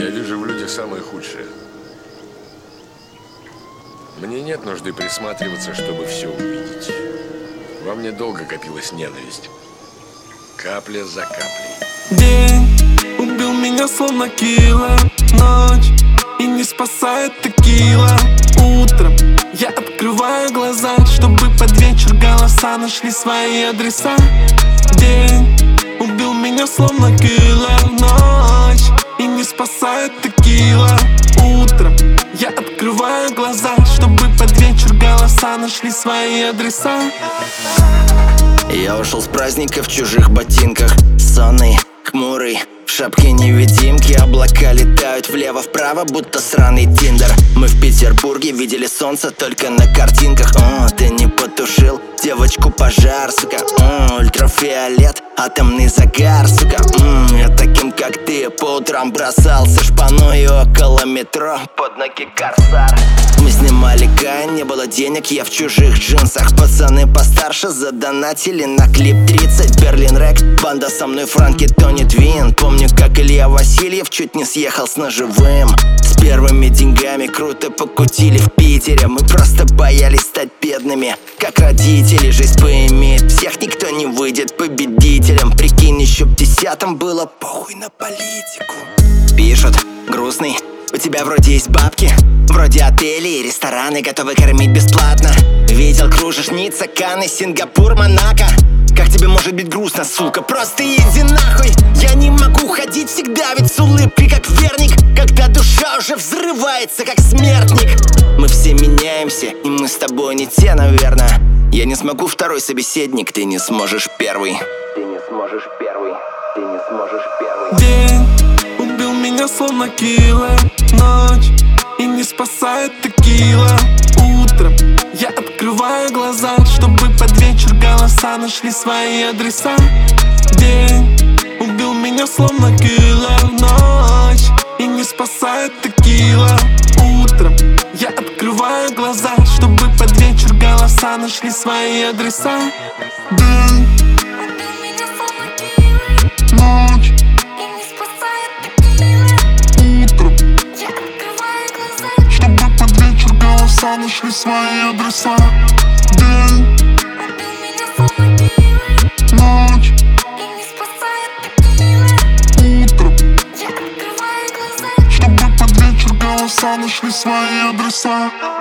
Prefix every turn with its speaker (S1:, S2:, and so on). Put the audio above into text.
S1: Я вижу в людях самое худшее. Мне нет нужды присматриваться, чтобы все увидеть. Во мне долго копилась ненависть. Капля за каплей.
S2: День убил меня словно килла. Ночь и не спасает текила. Утром я открываю глаза, чтобы под вечер голоса нашли свои адреса. День убил меня словно килла. Ночь и не спасает текила. Утром я открываю глаза, чтобы под вечер голоса нашли свои адреса.
S3: Я ушел с праздника в чужих ботинках, сонный, хмурый, в шапке невидимки. Облака летают влево-вправо, будто сраный тиндер. Мы в Петербурге видели солнце только на картинках. Ты не потушил девочку пожар, сука. Ультрафиолет, атомный загар, сука. Я таким, как ты, по утрам бросался шпаной около метро, под ноги корсар. Мы снимали Каин, не было денег, я в чужих джинсах. Пацаны постарше задонатили на клип 30. Берлин Рэк, банда со мной, Франки, Тони Твин. Помню, как Илья Васильев чуть не съехал с ножевым. С первыми деньгами круто покутили в Питере. Мы просто боялись стать бедными, как родители. Жизнь поимеет всех, никто не выйдет победителем. Прикинь, еще в 10-м было похуй на политику. Пишут, грустный, у тебя вроде есть бабки, вроде отели и рестораны готовы кормить бесплатно. Видел, кружишь Ницца, Канны, Сингапур, Монако. Как тебе может быть грустно, сука? Просто иди нахуй. Я не могу ходить всегда, ведь с улыбкой, как верник, когда душа уже взрывается, как смертник. Мы все меняемся, и мы с тобой не те, наверное. Я не смогу второй собеседник, ты не сможешь первый. Ты не сможешь первый, ты не сможешь первый.
S2: День убил меня словно килла. Ночь и не спасает текила. Утром я открываю глаза, чтобы под вечер голоса нашли свои адреса. День убил меня словно килла. Ночь и не спасает текила. Утром я открываю глаза, чтобы под вечер голоса нашли свои адреса. День убил меня словно килла. Ночь и не спасает текила. Утром я открываю глаза, чтобы под вечер голоса нашли свои адреса. День убил меня словно килла. Ночь и не спасает текила. Утром я открываю глаза, чтобы под вечер голоса нашли свои адреса.